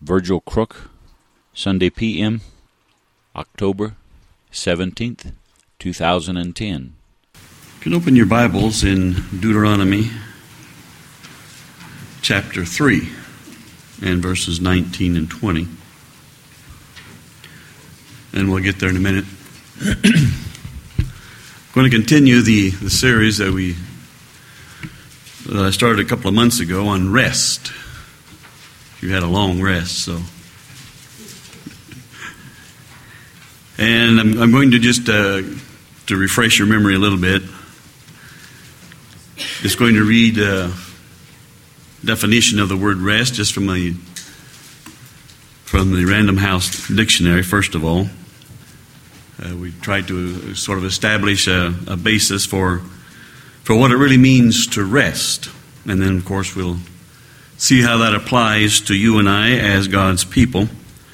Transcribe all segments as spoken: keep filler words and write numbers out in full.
Virgil Crook, Sunday P M, October seventeenth, two thousand ten. You can open your Bibles in Deuteronomy chapter three and verses nineteen and twenty. And we'll get there in a minute. I'm going to continue the, the series that we that I started a couple of months ago on rest. You had a long rest, so. And I'm, I'm going to just, uh, to refresh your memory a little bit, just going to read a definition of the word rest, just from the, from the Random House Dictionary, first of all. Uh, we tried to sort of establish a, a basis for, for what it really means to rest. And then, of course, we'll see how that applies to you and I as God's people.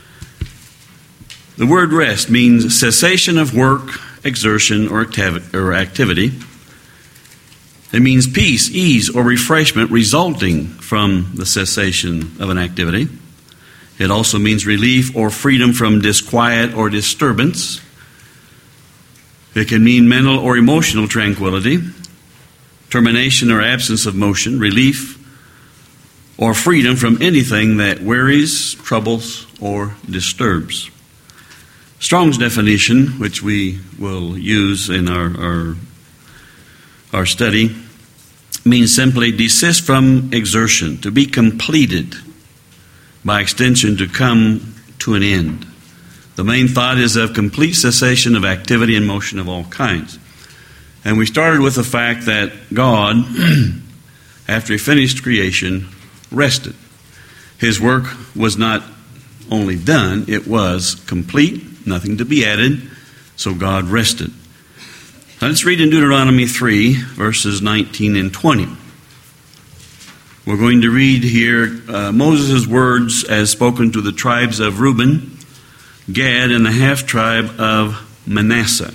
The word rest means cessation of work, exertion, or activity. It means peace, ease, or refreshment resulting from the cessation of an activity. It also means relief or freedom from disquiet or disturbance. It can mean mental or emotional tranquility, termination or absence of motion, relief, or freedom from anything that worries, troubles, or disturbs. Strong's definition, which we will use in our, our, our study, means simply desist from exertion, to be completed, by extension to come to an end. The main thought is of complete cessation of activity and motion of all kinds. And we started with the fact that God, after He finished creation, rested. His work was not only done, it was complete, nothing to be added, so God rested. Now let's read in Deuteronomy three, verses nineteen and twenty. We're going to read here uh, Moses' words as spoken to the tribes of Reuben, Gad, and the half-tribe of Manasseh.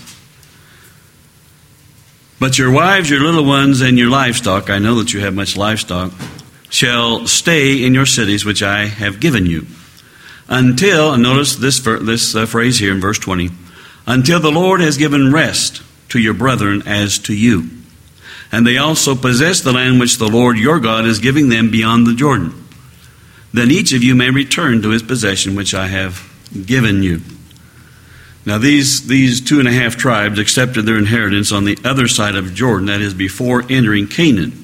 But your wives, your little ones, and your livestock, I know that you have much livestock, shall stay in your cities which I have given you. Until, and notice this, this uh, phrase here in verse twenty, until the Lord has given rest to your brethren as to you. And they also possess the land which the Lord your God is giving them beyond the Jordan. Then each of you may return to his possession which I have given you. Now these, these two and a half tribes accepted their inheritance on the other side of Jordan, that is before entering Canaan.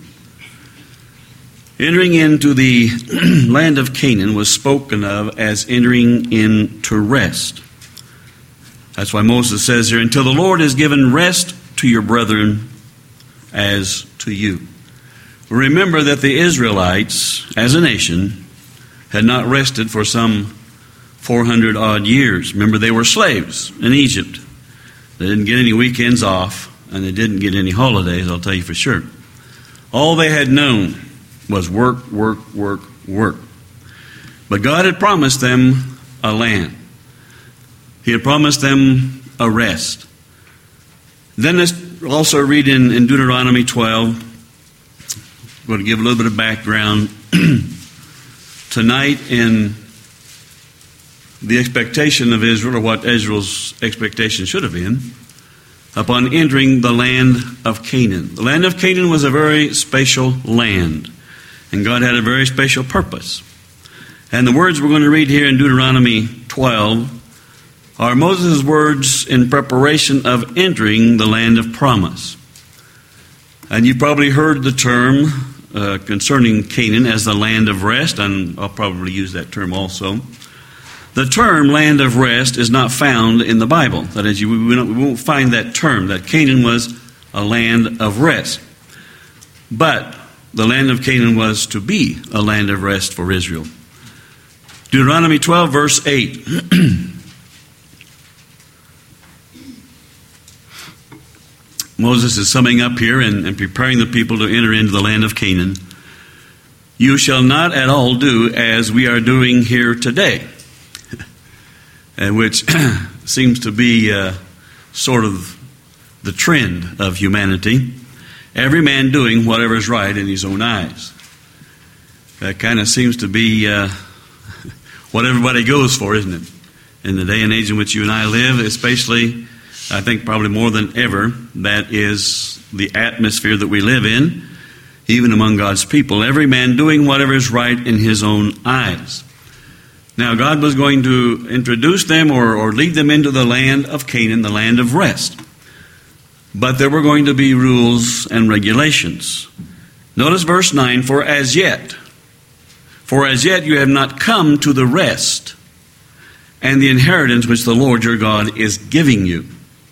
Entering into the land of Canaan was spoken of as entering into rest. That's why Moses says here, until the Lord has given rest to your brethren as to you. Remember that the Israelites, as a nation, had not rested for some four hundred odd years. Remember, they were slaves in Egypt. They didn't get any weekends off, and they didn't get any holidays, I'll tell you for sure. All they had known was work, work, work, work. But God had promised them a land. He had promised them a rest. Then let's also read in, in Deuteronomy twelve. I'm going to give a little bit of background. Tonight, in the expectation of Israel, or what Israel's expectation should have been, upon entering the land of Canaan. The land of Canaan was a very special land. And God had a very special purpose. And the words we're going to read here in Deuteronomy twelve are Moses' words in preparation of entering the land of promise. And you've probably heard the term uh, concerning Canaan as the land of rest, and I'll probably use that term also. The term land of rest is not found in the Bible. That is, you, we, don't, we won't find that term, that Canaan was a land of rest. But the land of Canaan was to be a land of rest for Israel. Deuteronomy twelve, verse eight. Moses is summing up here and, and preparing the people to enter into the land of Canaan. You shall not at all do as we are doing here today, and which seems to be uh, sort of the trend of humanity. Every man doing whatever is right in his own eyes. That kind of seems to be uh, what everybody goes for, isn't it? In the day and age in which you and I live, especially, I think probably more than ever, that is the atmosphere that we live in, even among God's people. Every man doing whatever is right in his own eyes. Now, God was going to introduce them or, or lead them into the land of Canaan, the land of rest. But there were going to be rules and regulations. Notice verse nine, for as yet, for as yet you have not come to the rest and the inheritance which the Lord your God is giving you.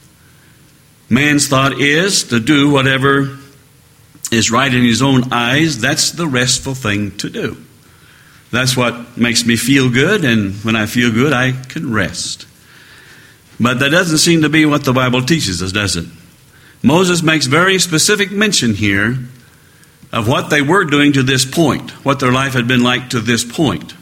Man's thought is to do whatever is right in his own eyes. That's the restful thing to do. That's what makes me feel good, and when I feel good, I can rest. But that doesn't seem to be what the Bible teaches us, does it? Moses makes very specific mention here of what they were doing to this point, what their life had been like to this point.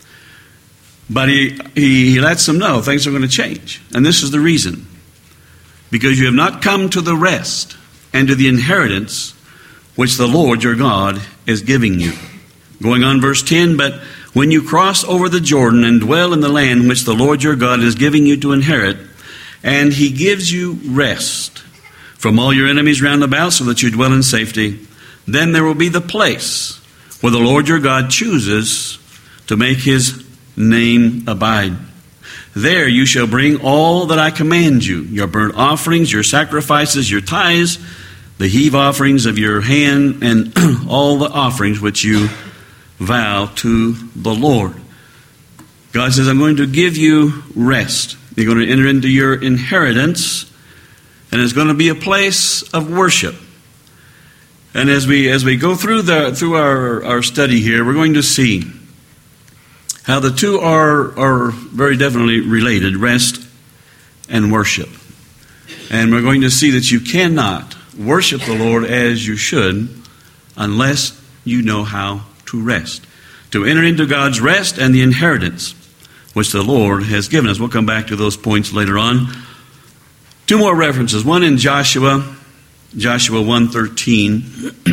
But he, he, he lets them know things are going to change. And this is the reason. Because you have not come to the rest and to the inheritance which the Lord your God is giving you. Going on verse ten, but when you cross over the Jordan and dwell in the land which the Lord your God is giving you to inherit, and he gives you rest from all your enemies round about so that you dwell in safety, then there will be the place where the Lord your God chooses to make his name abide. There you shall bring all that I command you, your burnt offerings, your sacrifices, your tithes, the heave offerings of your hand, and all the offerings which you vow to the Lord. God says, I'm going to give you rest. You're going to enter into your inheritance, and it's going to be a place of worship. And as we as we go through the through our, our study here, we're going to see how the two are are very definitely related, rest and worship. And we're going to see that you cannot worship the Lord as you should unless you know how to rest. To enter into God's rest and the inheritance which the Lord has given us. We'll come back to those points later on. Two more references. One in Joshua, Joshua one thirteen.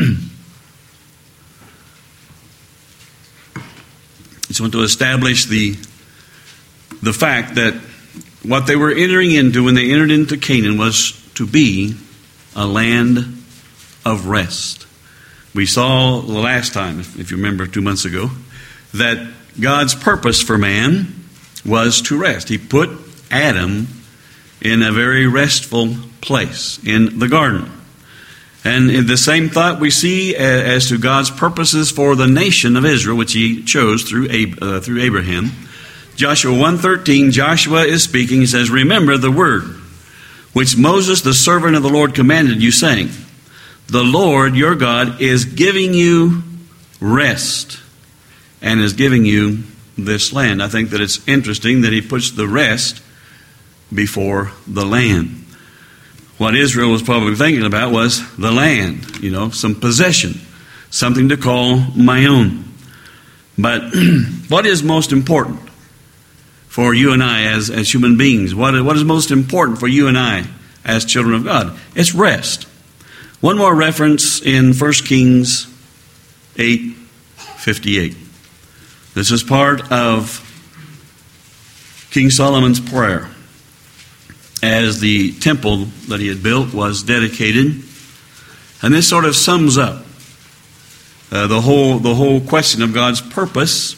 Just want to establish the, the fact that what they were entering into when they entered into Canaan was to be a land of rest. We saw the last time, if you remember two months ago, that God's purpose for man was to rest. He put Adam in a very restful place in the garden. And in the same thought we see as to God's purposes for the nation of Israel, which he chose through uh, through Abraham. Joshua one thirteen, Joshua is speaking. He says, remember the word which Moses, the servant of the Lord, commanded you, saying, the Lord your God is giving you rest and is giving you this land. I think that it's interesting that he puts the rest before the land. What Israel was probably thinking about was the land, you know, some possession, something to call my own. But what is most important for you and I as, as human beings? What, what is most important for you and I as children of God? It's rest. One more reference in First Kings eight fifty-eight. This is part of King Solomon's prayer as the temple that he had built was dedicated. And this sort of sums up uh, the whole the whole question of God's purpose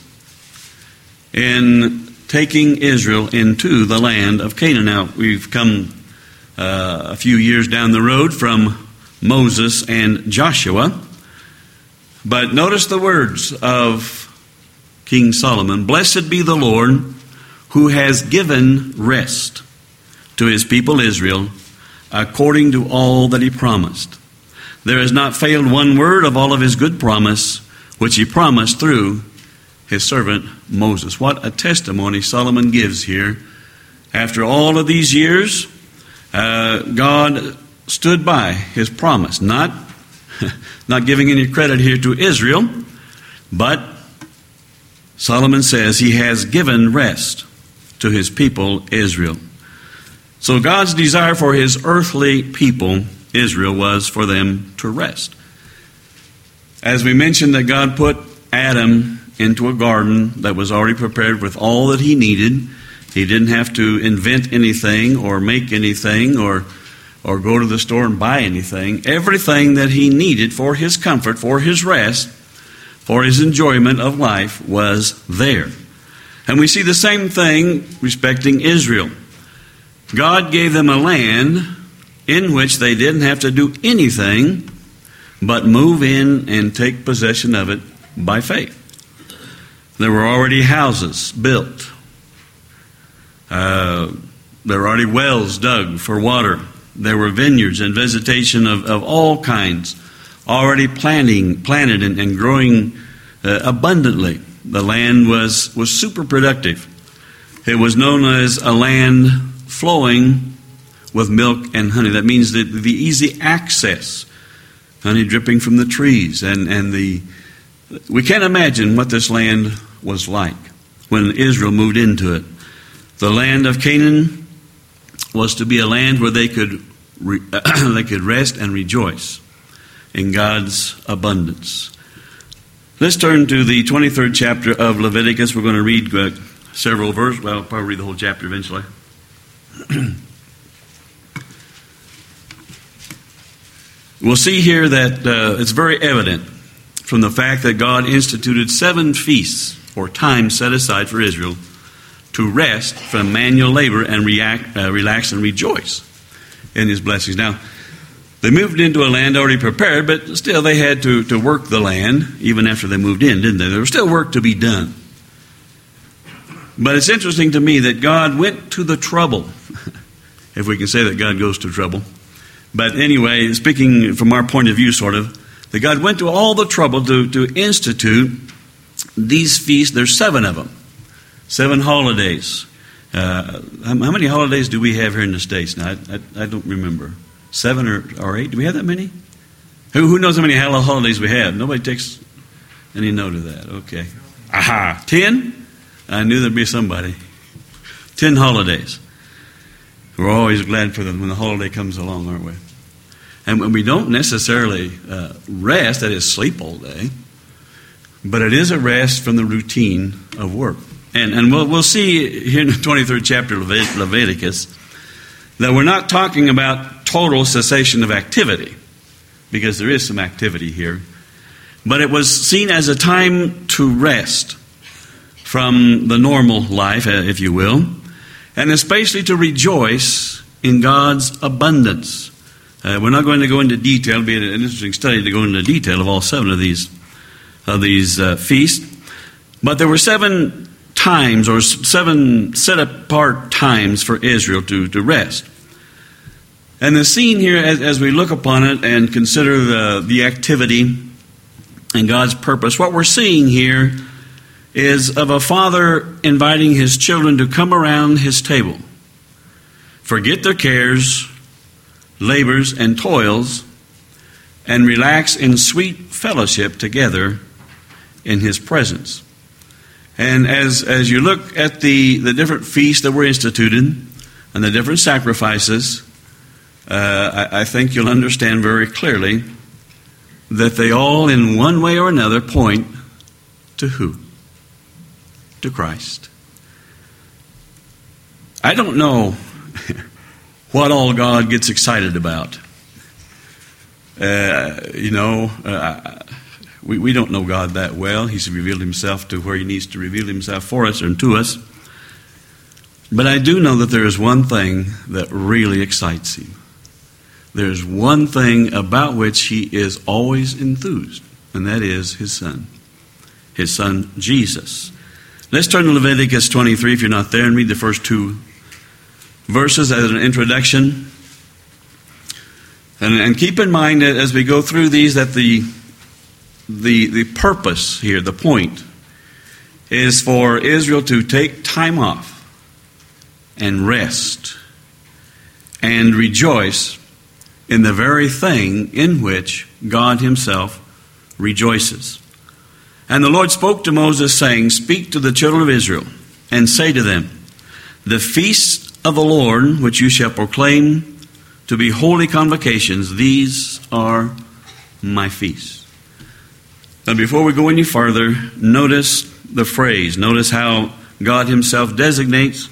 in taking Israel into the land of Canaan. Now, we've come uh, a few years down the road from Moses and Joshua. But notice the words of King Solomon. Blessed be the Lord who has given rest to his people Israel according to all that he promised. There has not failed one word of all of his good promise which he promised through his servant Moses. What a testimony Solomon gives here. After all of these years, uh, God stood by his promise, not, not giving any credit here to Israel, but Solomon says he has given rest to his people Israel. So God's desire for his earthly people, Israel, was for them to rest. As we mentioned that God put Adam into a garden that was already prepared with all that he needed. He didn't have to invent anything or make anything or or go to the store and buy anything. Everything that he needed for his comfort, for his rest, for his enjoyment of life was there. And we see the same thing respecting Israel. God gave them a land in which they didn't have to do anything but move in and take possession of it by faith. There were already houses built. Uh, there were already wells dug for water. There were vineyards and vegetation of, of all kinds already planting, planted and, and growing uh, abundantly. The land was, was super productive. It was known as a land flowing with milk and honey. That means that the easy access, honey dripping from the trees. And, and the we can't imagine what this land was like when Israel moved into it. The land of Canaan was to be a land where they could re, they could rest and rejoice in God's abundance. Let's turn to the twenty-third chapter of Leviticus. We're going to read uh, several verses. Well, I'll probably read the whole chapter eventually. We'll see here that uh, it's very evident from the fact that God instituted seven feasts or times set aside for Israel to rest from manual labor and react, uh, relax and rejoice in his blessings. Now, they moved into a land already prepared, but still they had to, to work the land even after they moved in, didn't they? There was still work to be done. But it's interesting to me that God went to the trouble, if we can say that God goes to trouble. But anyway, speaking from our point of view, sort of, that God went to all the trouble to, to institute these feasts. There's seven of them. Seven holidays. Uh, how many holidays do we have here in the States now? I, I, I don't remember. Seven or, or eight? Do we have that many? Who, who knows how many holidays we have? Nobody takes any note of that. Okay. Aha. Ten? I knew there'd be somebody. Ten holidays. We're always glad for them when the holiday comes along, aren't we? And when we don't necessarily uh, rest, that is sleep all day, but it is a rest from the routine of work. And, and we'll, we'll see here in the twenty-third chapter of Leviticus that we're not talking about total cessation of activity, because there is some activity here, but it was seen as a time to rest from the normal life, if you will, and especially to rejoice in God's abundance. Uh, we're not going to go into detail. It'll be an interesting study to go into detail of all seven of these, of these uh, feasts. But there were seven times or seven set apart times for Israel to, to rest. And the scene here, as, as we look upon it and consider the, the activity and God's purpose, what we're seeing here is of a father inviting his children to come around his table, forget their cares, labors, and toils, and relax in sweet fellowship together in his presence. And as, as you look at the, the different feasts that were instituted and the different sacrifices, uh, I, I think you'll understand very clearly that they all, in one way or another, point to who? To Christ. I don't know what all God gets excited about. Uh, you know, uh, we, we don't know God that well. He's revealed himself to where he needs to reveal himself for us and to us. But I do know that there is one thing that really excites him. There's one thing about which he is always enthused, and that is his son. His son, Jesus. Let's turn to Leviticus twenty-three, if you're not there, and read the first two verses as an introduction. And, and keep in mind that as we go through these that the, the, the purpose here, the point, is for Israel to take time off and rest and rejoice in the very thing in which God himself rejoices. And the Lord spoke to Moses, saying, "Speak to the children of Israel, and say to them, the feasts of the Lord, which you shall proclaim to be holy convocations, these are my feasts." Now, before we go any further, notice the phrase. Notice how God himself designates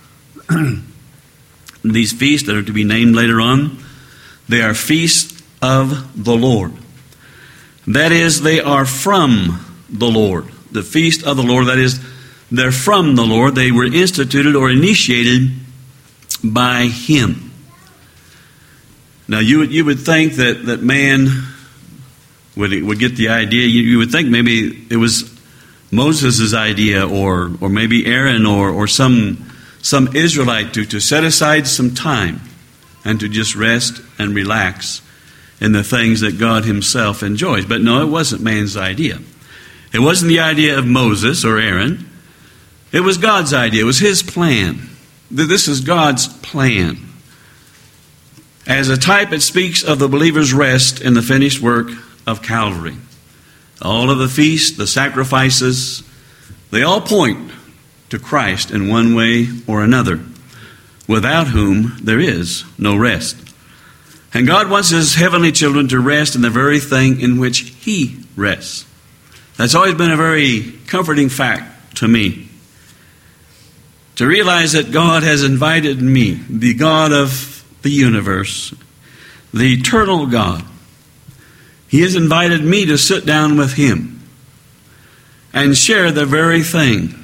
these feasts that are to be named later on. They are feasts of the Lord. That is, they are from the Lord. The feast of the Lord, that is, they're from the Lord. They were instituted or initiated by him. Now, you would, you would think that, that man would, would get the idea. You, you would think maybe it was Moses' idea, or or maybe Aaron, or, or some, some Israelite to, to set aside some time and to just rest and relax in the things that God himself enjoys. But no, it wasn't man's idea. It wasn't the idea of Moses or Aaron. It was God's idea. It was his plan. This is God's plan. As a type, it speaks of the believer's rest in the finished work of Calvary. All of the feasts, the sacrifices, they all point to Christ in one way or another, without whom there is no rest. And God wants his heavenly children to rest in the very thing in which he rests. That's always been a very comforting fact to me. To realize that God has invited me, the God of the universe, the eternal God. He has invited me to sit down with him and share the very thing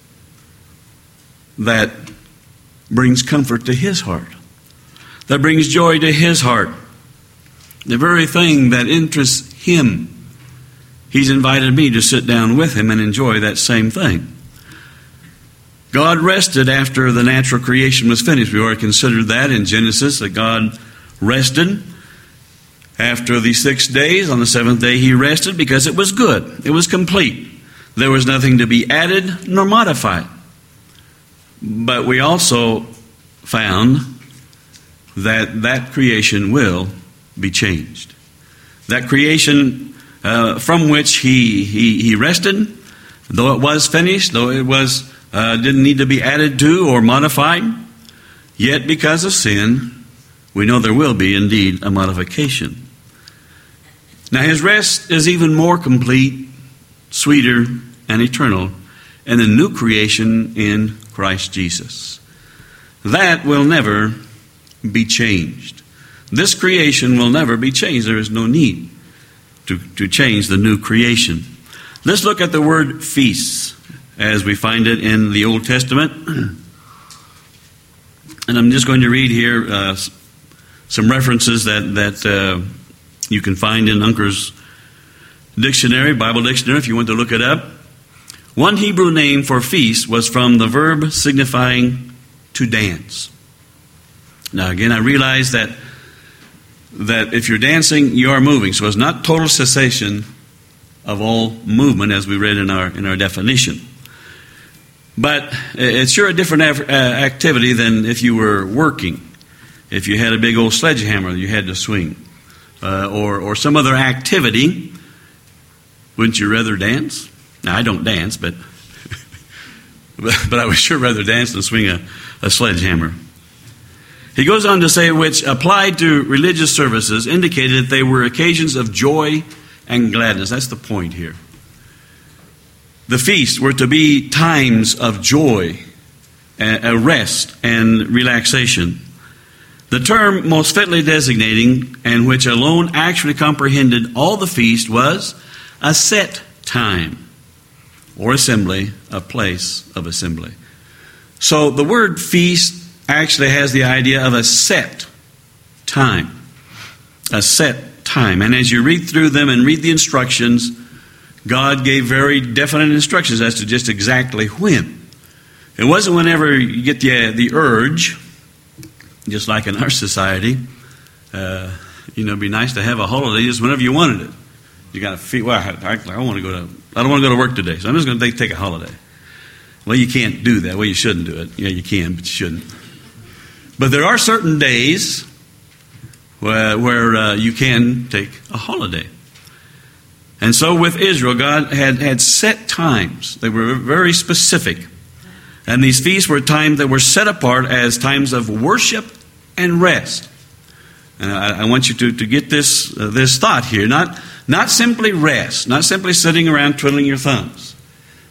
that brings comfort to his heart, that brings joy to his heart, the very thing that interests him. He's invited me to sit down with him and enjoy that same thing. God rested after the natural creation was finished. We already considered that in Genesis, that God rested after the six days. On the seventh day he rested because it was good. It was complete. There was nothing to be added nor modified. But we also found that that creation will be changed. That creation uh, from which he, he, he rested, though it was finished, though it was uh, didn't need to be added to or modified, yet because of sin, we know there will be indeed a modification. Now his rest is even more complete, sweeter, and eternal in the new creation in Christ Jesus. That will never be changed. This creation will never be changed. There is no need to, to change the new creation. Let's look at the word feasts as we find it in the Old Testament. And I'm just going to read here uh, some references that, that uh, you can find in Uncker's dictionary, Bible dictionary, if you want to look it up. One Hebrew name for feast was from the verb signifying to dance. Now again, I realize that that if you're dancing, you are moving. So it's not total cessation of all movement, as we read in our in our definition. But it's sure a different activity than if you were working. If you had a big old sledgehammer you had to swing, uh, or or some other activity, wouldn't you rather dance? Now I don't dance, but but, but I would sure rather dance than swing a, a sledgehammer. He goes on to say, which applied to religious services indicated that they were occasions of joy and gladness. That's the point here. The feasts were to be times of joy, a rest, and relaxation. The term most fitly designating, and which alone actually comprehended all the feast, was a set time, or assembly, a place of assembly. So the word feast actually has the idea of a set time. A set time. And as you read through them and read the instructions, God gave very definite instructions as to just exactly when. It wasn't whenever you get the, the urge, just like in our society. Uh, you know, it'd be nice to have a holiday just whenever you wanted it. You got to feel, well, I, I, I want to go to, I don't want to go to work today, so I'm just going to take a holiday. Well, you can't do that. Well, you shouldn't do it. Yeah, you can, but you shouldn't. But there are certain days where, where uh, you can take a holiday. And so with Israel, God had, had set times. They were very specific. And these feasts were times that were set apart as times of worship and rest. And I, I want you to, to get this, uh, this thought here. Not, not simply rest, not simply sitting around twiddling your thumbs,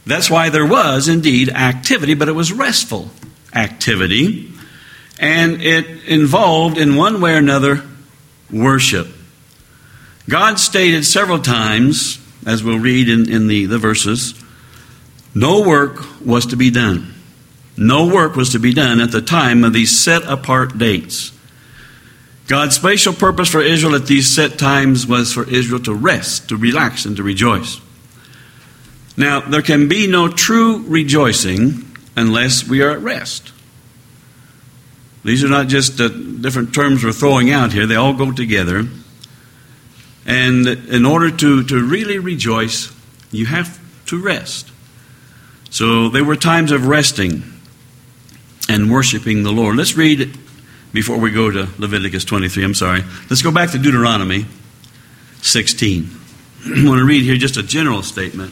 That's why there was indeed activity, but it was restful activity, and it involved in one way or another worship. God stated several times, as we'll read in, in the, the verses, no work was to be done. No work was to be done at the time of these set-apart dates. God's special purpose for Israel at these set times was for Israel to rest, to relax, and to rejoice. Now, there can be no true rejoicing unless we are at rest. These are not just uh, different terms we're throwing out here. They all go together. And in order to, to really rejoice, you have to rest. So there were times of resting and worshiping the Lord. Let's read, before we go to Leviticus twenty-three, I'm sorry. Let's go back to Deuteronomy sixteen. I want to read here just a general statement.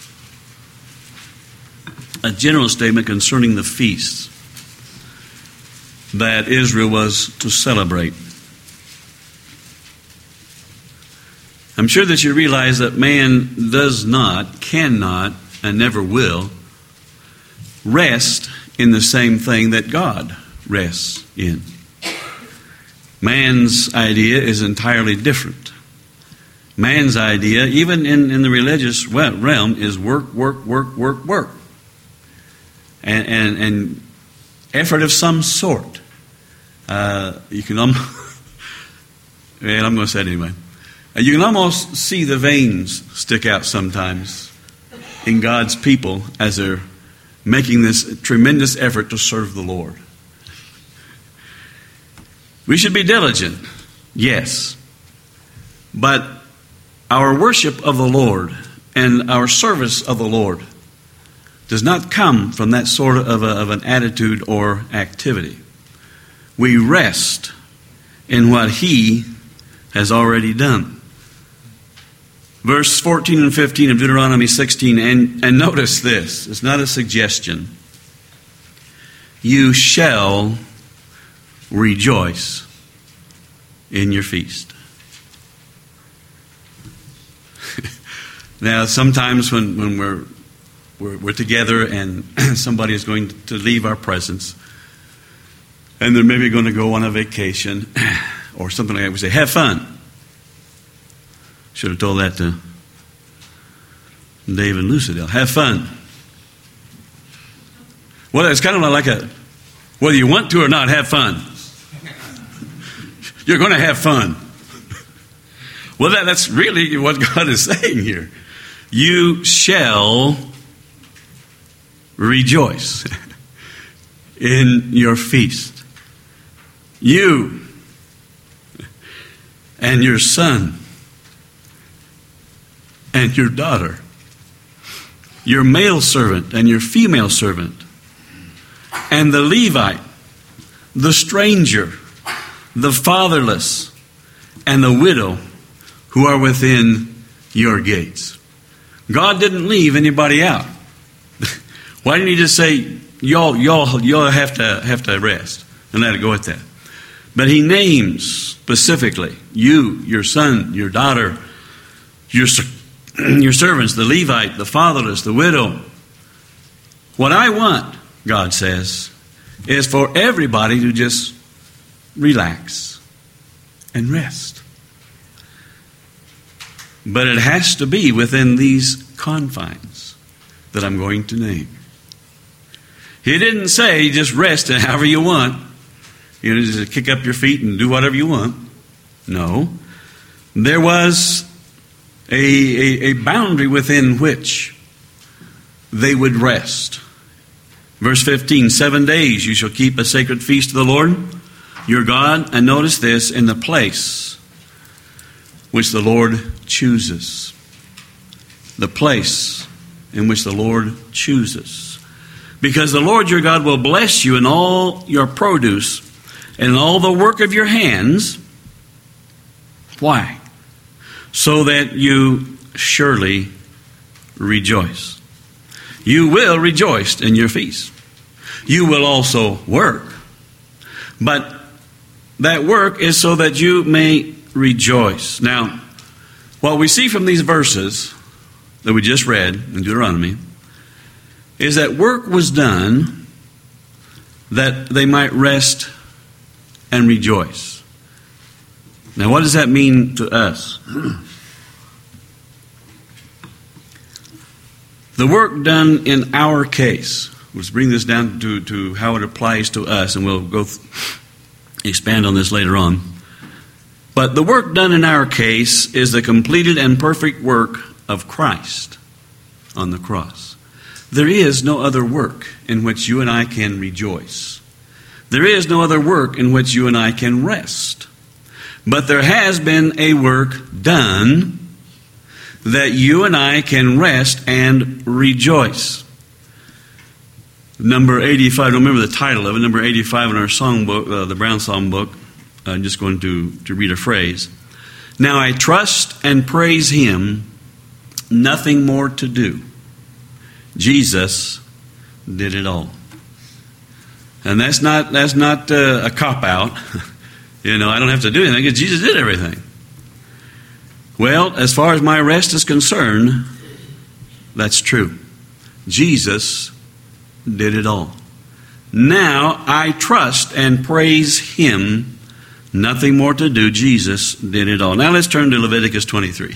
A general statement concerning the feasts that Israel was to celebrate. I'm sure that you realize that man does not, cannot, and never will rest in the same thing that God rests in. Man's idea is entirely different. Man's idea, even in, in the religious realm, is work, work, work, work, work. And, and, and effort of some sort. Uh, you can almost, well, I'm going to say it anyway. You can almost see the veins stick out sometimes in God's people as they're making this tremendous effort to serve the Lord. We should be diligent, yes. But our worship of the Lord and our service of the Lord does not come from that sort of, a, of an attitude or activity. We rest in what He has already done. Verse fourteen and fifteen of Deuteronomy sixteen, and, and notice this, it's not a suggestion. You shall rejoice in your feast. Now, sometimes when, when we're, we're we're together and somebody is going to leave our presence, and they're maybe going to go on a vacation or something like that, we say, have fun. Should have told that to Dave and Lucidale. Have fun. Well, it's kind of like a, whether you want to or not, have fun. You're going to have fun. Well, that, that's really what God is saying here. You shall rejoice in your feast. You and your son and your daughter, your male servant and your female servant, and the Levite, the stranger, the fatherless, and the widow who are within your gates. God didn't leave anybody out. Why didn't He just say, y'all, y'all, y'all have to have to rest and let it go at that? But He names specifically you, your son, your daughter, your your servants, the Levite, the fatherless, the widow. What I want, God says, is for everybody to just relax and rest. But it has to be within these confines that I'm going to name. He didn't say just rest however you want. You know, just kick up your feet and do whatever you want. No. There was a, a, a boundary within which they would rest. Verse fifteen, seven days you shall keep a sacred feast to the Lord your God. And notice this, in the place which the Lord chooses. The place in which the Lord chooses. Because the Lord your God will bless you in all your produce and in all the work of your hands. Why? So that you surely rejoice. You will rejoice in your feast. You will also work. But that work is so that you may rejoice. Now, what we see from these verses that we just read in Deuteronomy is that work was done that they might rest and rejoice. Now, what does that mean to us? The work done in our case, let's bring this down to, to how it applies to us, and we'll go th- expand on this later on. But the work done in our case is the completed and perfect work of Christ on the cross. There is no other work in which you and I can rejoice. There is no other work in which you and I can rest. But there has been a work done that you and I can rest and rejoice. Number eighty-five, I don't remember the title of it, number eighty-five in our song book, uh, the Brown Psalm book. I'm just going to, to read a phrase. Now I trust and praise Him, nothing more to do. Jesus did it all. And that's not that's not uh, a cop-out. You know, I don't have to do anything because Jesus did everything. Well, as far as my rest is concerned, that's true. Jesus did it all. Now I trust and praise Him, nothing more to do. Jesus did it all. Now let's turn to Leviticus twenty-three.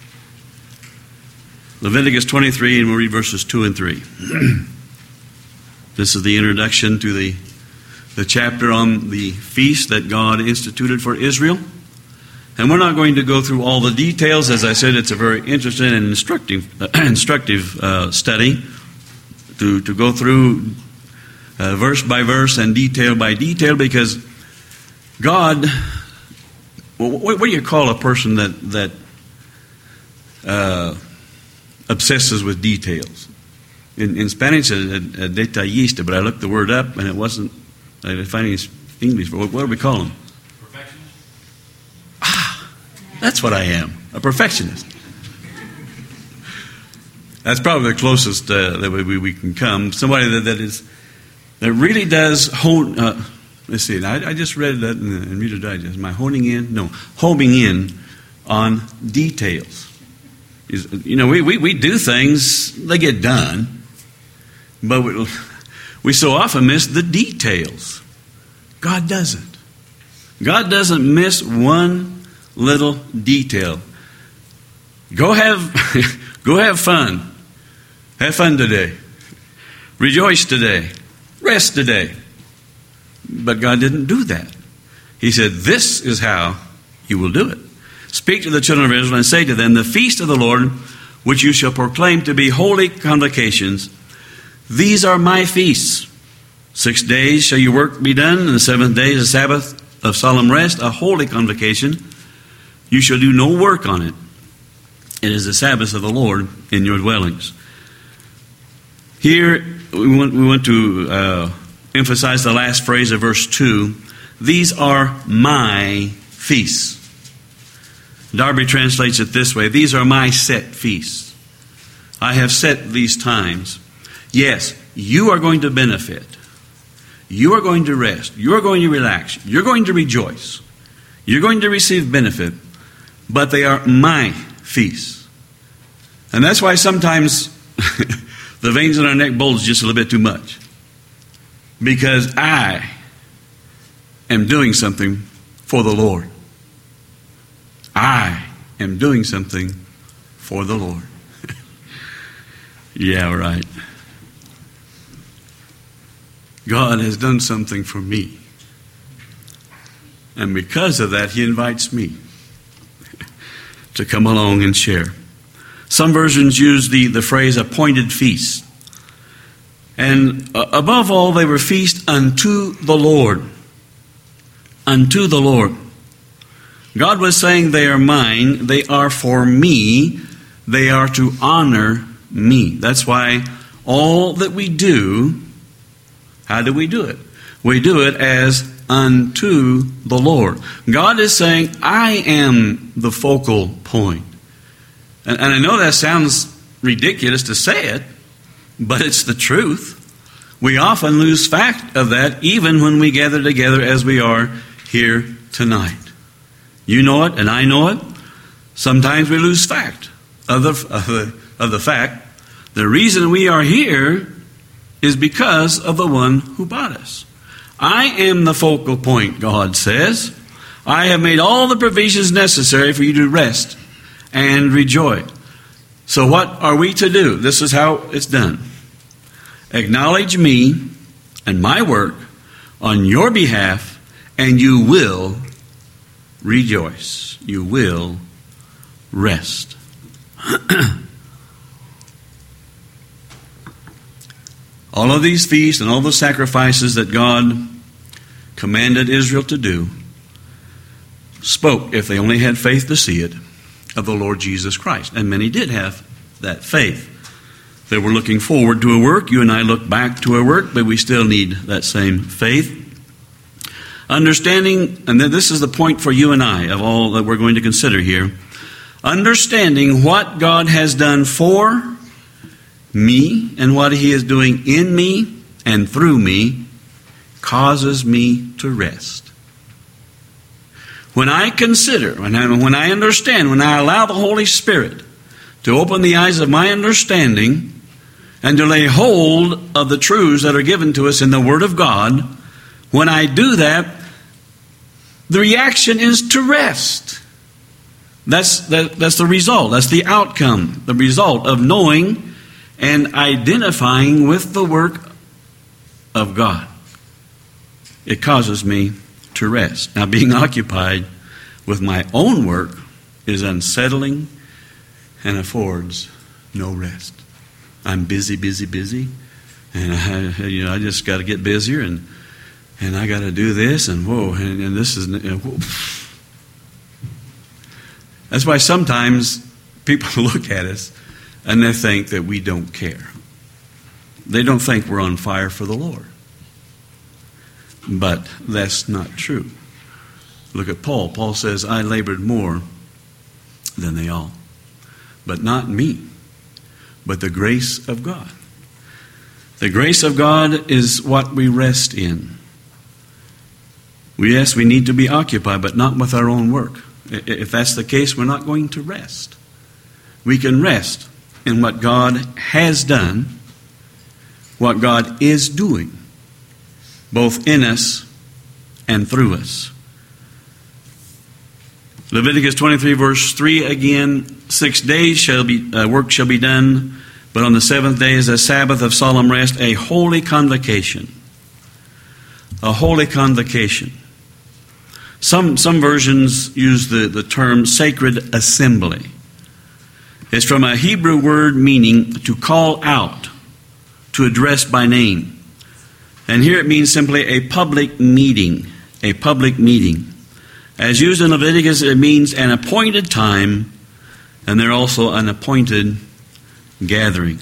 Leviticus twenty-three, and we'll read verses two and three. This is the introduction to the, the chapter on the feast that God instituted for Israel. And we're not going to go through all the details. As I said, it's a very interesting and instructive, uh, instructive uh, study to, to go through uh, verse by verse and detail by detail, because God, what, what do you call a person that that uh, obsesses with details? In, in Spanish, a, a detallista, but I looked the word up and it wasn't. I didn't find any English. What, what do we call them? Perfectionist. Ah, that's what I am, a perfectionist. That's probably the closest uh, that we, we can come. Somebody that, that is that really does hone. Uh, let's see. I, I just read that in, in Reader's Digest. Am I honing in? No, homing in on details. You know, we, we, we do things; they get done, but we, we so often miss the details. God doesn't. God doesn't miss one little detail. Go have go have fun. Have fun today. Rejoice today. Rest today. But God didn't do that. He said, this is how you will do it. Speak to the children of Israel and say to them, the feast of the Lord, which you shall proclaim to be holy convocations, these are my feasts. Six days shall your work be done, and the seventh day is a Sabbath of solemn rest, a holy convocation. You shall do no work on it. It is the Sabbath of the Lord in your dwellings. Here we want, we want to uh, emphasize the last phrase of verse two. These are my feasts. Darby translates it this way. These are my set feasts. I have set these times. Yes, you are going to benefit. You are going to rest. You are going to relax. You're going to rejoice. You're going to receive benefit. But they are my feasts. And that's why sometimes the veins in our neck bulge just a little bit too much. Because I am doing something for the Lord. I am doing something for the Lord. Yeah, right. God has done something for me. And because of that, He invites me to come along and share. Some versions use the, the phrase appointed feast. And uh, above all, they were feast unto the Lord. Unto the Lord. God was saying, they are mine, they are for me, they are to honor me. That's why all that we do, how do we do it? We do it as unto the Lord. God is saying, I am the focal point. And, and I know that sounds ridiculous to say it, but it's the truth. We often lose fact of that even when we gather together as we are here tonight. You know it and I know it. Sometimes we lose fact of the, of the, of the fact. The reason we are here is because of the one who bought us. I am the focal point, God says. I have made all the provisions necessary for you to rest and rejoice. So what are we to do? This is how it's done. Acknowledge me and my work on your behalf, and you will rejoice. You will rest. All of these feasts and all the sacrifices that God commanded Israel to do spoke, if they only had faith to see it, of the Lord Jesus Christ. And many did have that faith. They were looking forward to a work. You and I look back to a work, but we still need that same faith. Understanding, and this is the point for you and I of all that we're going to consider here, understanding what God has done for me and what He is doing in me and through me causes me to rest. When I consider, when I, when I understand, when I allow the Holy Spirit to open the eyes of my understanding and to lay hold of the truths that are given to us in the Word of God, when I do that, the reaction is to rest. That's, that, that's the result. That's the outcome, the result of knowing and identifying with the work of God. It causes me to rest. Now, being occupied with my own work is unsettling and affords no rest. I'm busy, busy, busy, and I, you know, I just got to get busier, and and I got to do this, and whoa, and, and this is. And whoa. That's why sometimes people look at us and they think that we don't care. They don't think we're on fire for the Lord. But that's not true. Look at Paul. Paul says, I labored more than they all. But not me, but the grace of God. The grace of God is what we rest in. Yes, we need to be occupied, but not with our own work. If that's the case, we're not going to rest. We can rest in what God has done, what God is doing, both in us and through us. Leviticus twenty-three verse three again, six days shall be uh, work shall be done, but on the seventh day is a Sabbath of solemn rest, a holy convocation. A holy convocation. Some some versions use the, the term sacred assembly. It's from a Hebrew word meaning to call out, to address by name. And here it means simply a public meeting, a public meeting. As used in Leviticus, it means an appointed time, and they're also an appointed gathering.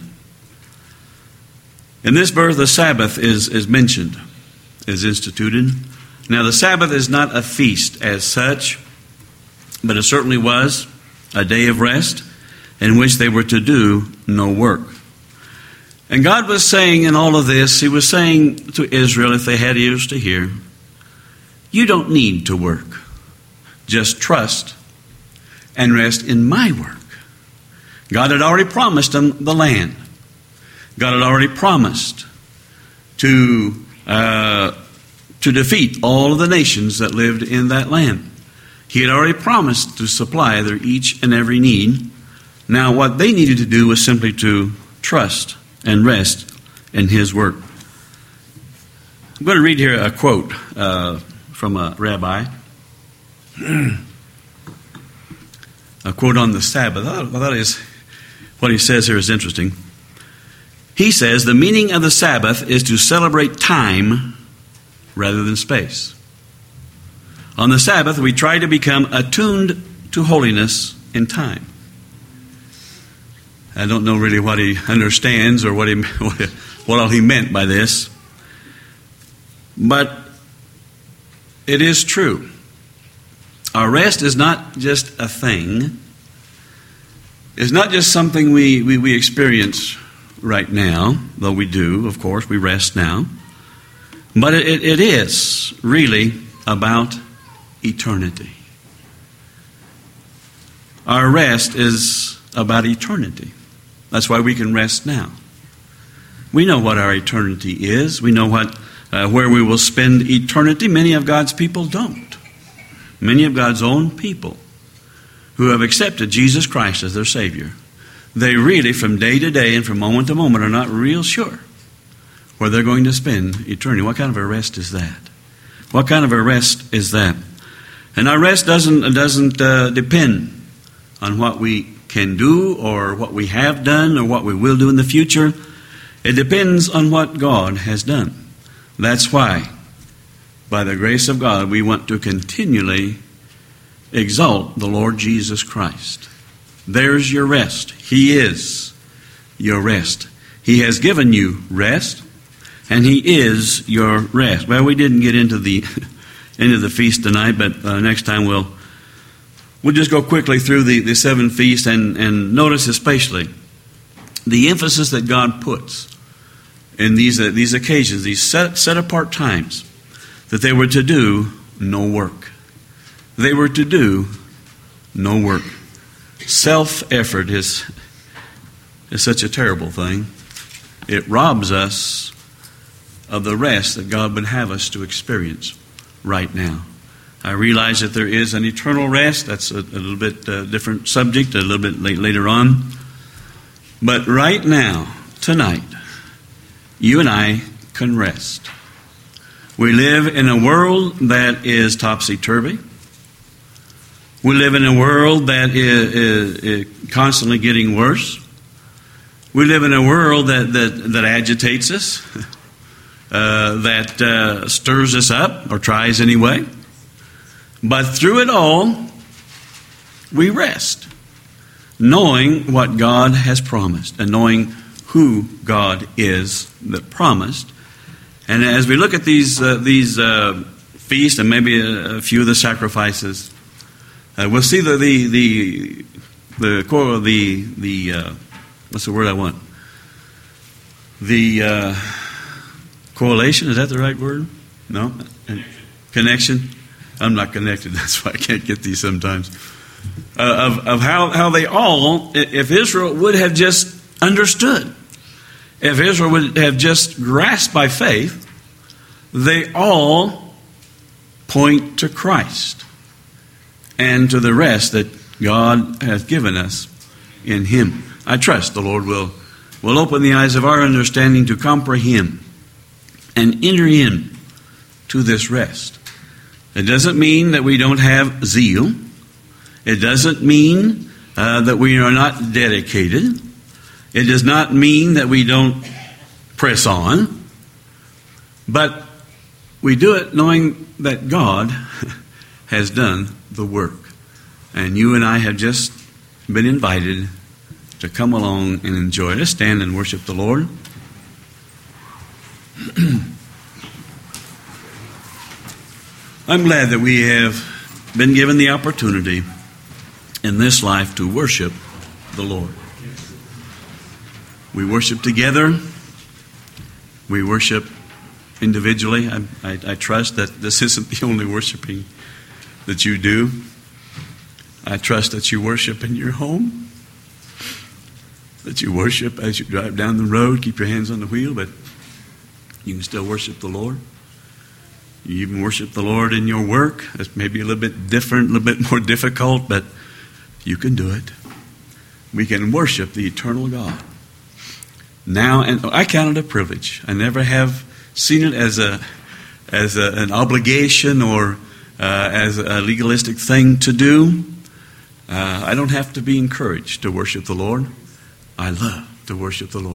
In this verse, the Sabbath is, is mentioned, is instituted. Now, the Sabbath is not a feast as such, but it certainly was a day of rest in which they were to do no work. And God was saying in all of this, He was saying to Israel, if they had ears to hear, you don't need to work. Just trust and rest in my work. God had already promised them the land. God had already promised to uh, to defeat all of the nations that lived in that land. He had already promised to supply their each and every need. Now what they needed to do was simply to trust and rest in His work. I'm going to read here a quote uh, from a rabbi. A quote on the Sabbath. I thought is, what he says here is interesting. He says, the meaning of the Sabbath is to celebrate time rather than space. On the Sabbath, we try to become attuned to holiness in time. I don't know really what he understands or what he what all he meant by this. But it is true. Our rest is not just a thing. It's not just something we, we, we experience right now, though we do, of course, we rest now. But it, it is really about eternity. Our rest is about eternity. That's why we can rest now. We know what our eternity is. We know what uh, where we will spend eternity. Many of God's people don't. Many of God's own people who have accepted Jesus Christ as their Savior, they really, from day to day and from moment to moment, are not real sure where they're going to spend eternity. What kind of a rest is that? What kind of a rest is that? And our rest doesn't doesn't uh, depend on what we can do or what we have done or what we will do in the future. It depends on what God has done. That's why, by the grace of God, we want to continually exalt the Lord Jesus Christ. There's your rest. He is your rest. He has given you rest, and He is your rest. Well, we didn't get into the into the feast tonight, but uh, next time we'll we'll just go quickly through the, the seven feasts and, and notice especially the emphasis that God puts in these uh, these occasions, these set, set apart times, that they were to do no work. They were to do no work. Self-effort is, is such a terrible thing. It robs us of the rest that God would have us to experience right now. I realize that there is an eternal rest. That's a, a little bit uh, different subject, a little bit late, later on. But right now, tonight, you and I can rest. We live in a world that is topsy-turvy. We live in a world that is, is, is constantly getting worse. We live in a world that, that, that agitates us, uh, that uh, stirs us up, or tries anyway. But through it all, we rest, knowing what God has promised and knowing who God is that promised. And as we look at these uh, these uh, feasts and maybe a, a few of the sacrifices, uh, we'll see the the the the the, the uh, what's the word I want? The uh, correlation, is that the right word? No? Connection? I'm not connected, that's why I can't get these sometimes. Uh, of of how, how they all, if Israel would have just understood, if Israel would have just grasped by faith, they all point to Christ and to the rest that God has given us in Him. I trust the Lord will, will open the eyes of our understanding to comprehend and enter in to this rest. It doesn't mean that we don't have zeal. It doesn't mean uh, that we are not dedicated. It does not mean that we don't press on. But we do it knowing that God has done the work. And you and I have just been invited to come along and enjoy it. Let's stand and worship the Lord. I'm glad that we have been given the opportunity in this life to worship the Lord. We worship together. We worship individually. I, I, I trust that this isn't the only worshiping that you do. I trust that you worship in your home, that you worship as you drive down the road, keep your hands on the wheel, but you can still worship the Lord. You even worship the Lord in your work. It's maybe a little bit different, a little bit more difficult, but you can do it. We can worship the eternal God. Now, and I count it a privilege. I never have seen it as a as a, an obligation or uh, as a legalistic thing to do. Uh, I don't have to be encouraged to worship the Lord. I love to worship the Lord.